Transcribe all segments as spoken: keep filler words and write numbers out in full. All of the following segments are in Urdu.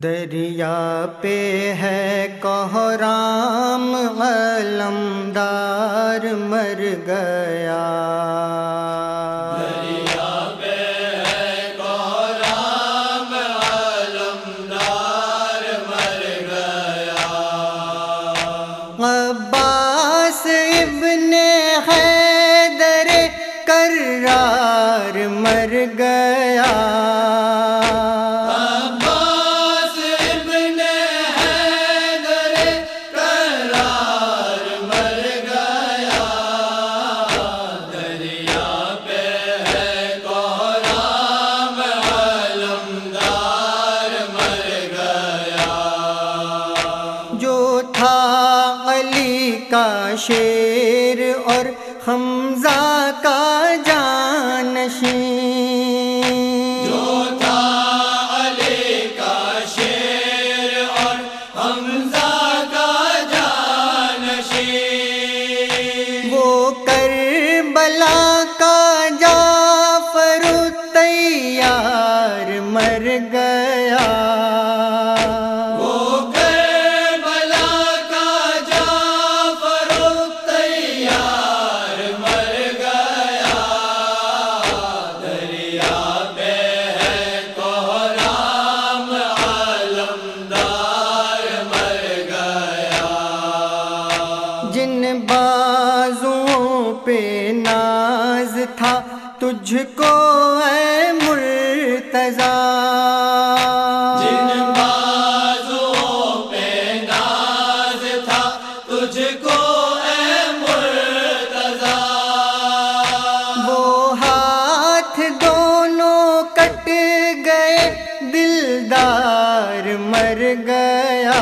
دریا پہ ہے کوہرام علمدار مر گیا، دریا پہ ہے کوہرام علمدار مر گیا، عباس ابن حیدر کرار مر گیا، کا شیر اور حمزہ کا جانشین، جو تھا علی کا شیر اور حمزہ کا جانشین، وہ کربلا کا جعفر الطیار مر گیا، پہ ناز تھا تجھ کو اے مرتضیٰ، جن بازوں پہ ناز تھا تجھ کو اے مرتضیٰ، وہ ہاتھ دونوں کٹ گئے دلدار مر گیا،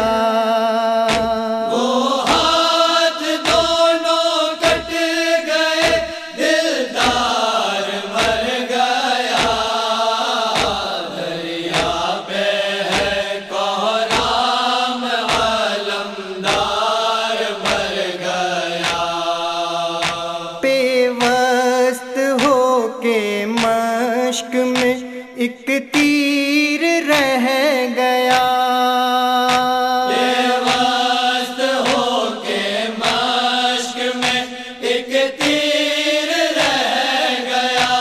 مشق میں ایک تیر رہ گیا، بے واسط ہو کے مشق میں ایک تیر رہ گیا،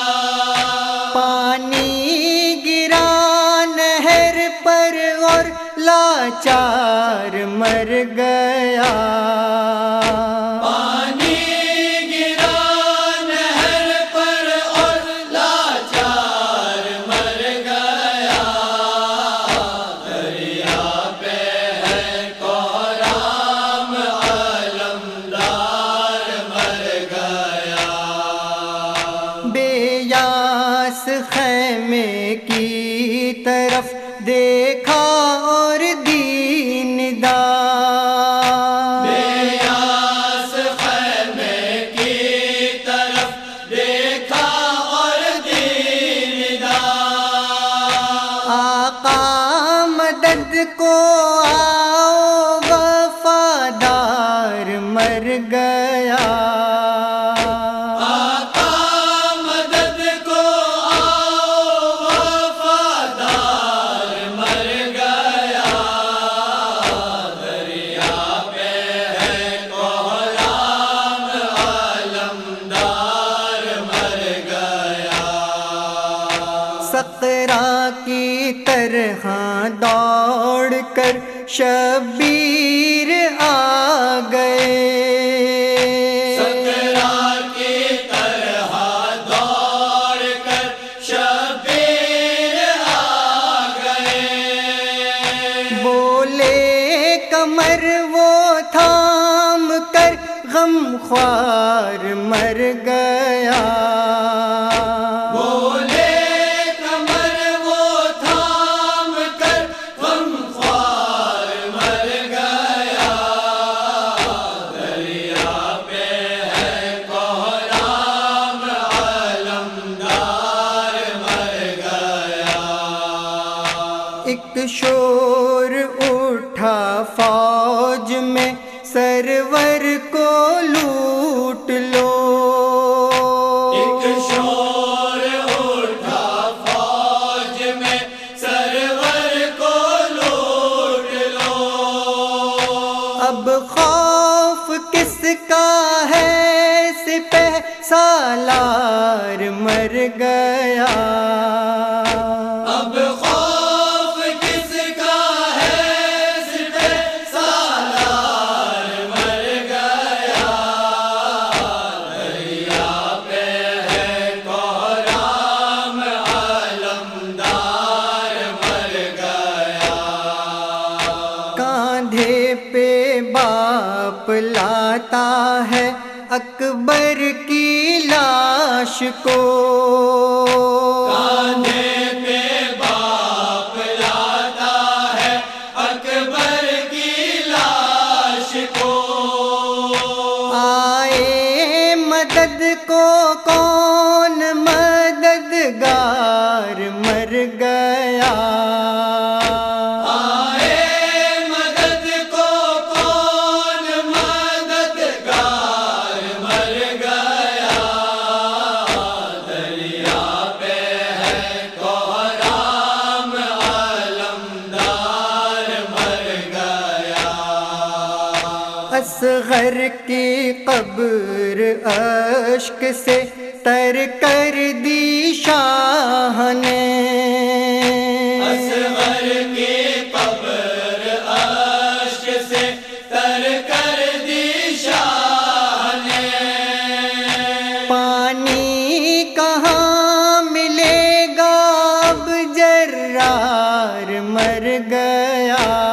پانی گرا نہر پر اور لاچار مر گیا، خیمے کی طرف دیکھا اور دین دار، بیاس خیمے کی طرف دیکھا اور دین دار، آقا مدد کو آؤ وفادار مر گیا، سقرا کی طرح دوڑ کر شبیر آ گئے، سقرا کی طرح دوڑ کر شبیر آ گئے، بولے کمر وہ تھام کر غم خوار مر گیا، ایک شور اٹھا فوج میں سرور کو لوٹ لو، ایک شور اٹھا فوج میں سرور کو اب خوف کس کا ہے سپہ سالار مر گیا، اب خوف کس کا ہے سپہ سالار مر گیا، دریا پہ ہے کوہرام علمدار مر گیا، کاندھے پہ باپ لاتا ہے اکبر کی لاش کو، کاندھے پہ باپ لاتا ہے اکبر کی لاش کو، آئے مدد کو کون مددگار مر گیا، اصغر کی قبر اشک سے تر کر دی شاہ نے، اصغر کی قبر اشک سے تر کر دی شاہ نے، پانی کہاں ملے گا اب جرار مر گیا،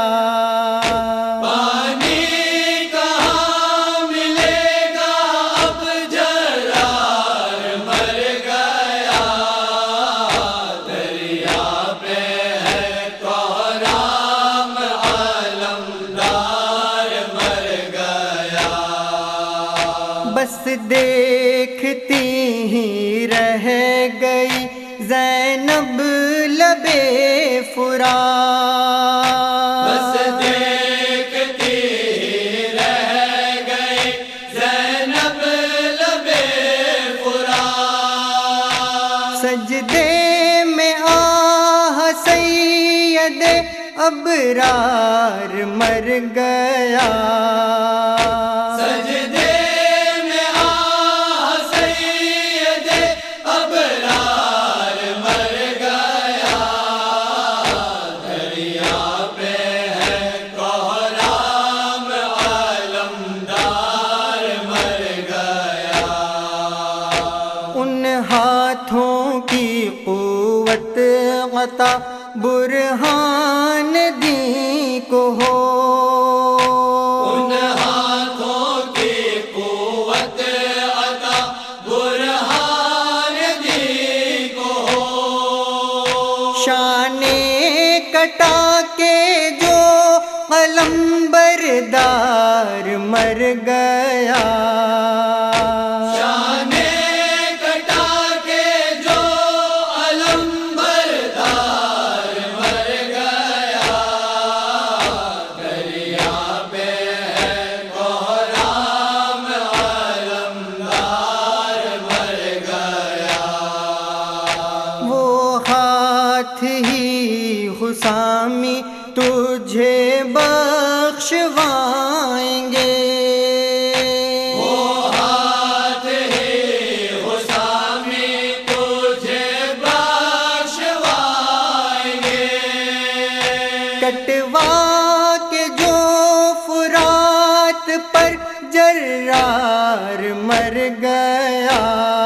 بس دیکھتی ہی رہ گئی زینب لبے فرات، بس دیکھتی ہی رہ گئی زینب لبے فرات، سجدے میں آہ سید ابرار مر گیا، سجدے میں آہ سید ابرار مر گیا، دریا پہ ہے کوہرام علمدار مر گیا، ان ہاتھوں کی قوت عطا برہان دی کو ہو، ان ہاتھوں کی قوت عطا برہان دی کو ہو، شان کٹا کے جو قلم بردار مر گیا، شان کٹا کے جو علم بردار مر گیا، دریا پہ ہے کوہرام علمدار مر گیا، وہ ہاتھ ہی حسامی تجھے بخشوائیں گے، وہ ہاتھ ہی حسامی تجھے بخشوائیں گے، کٹوا کے جو فرات پر جرار مر گیا،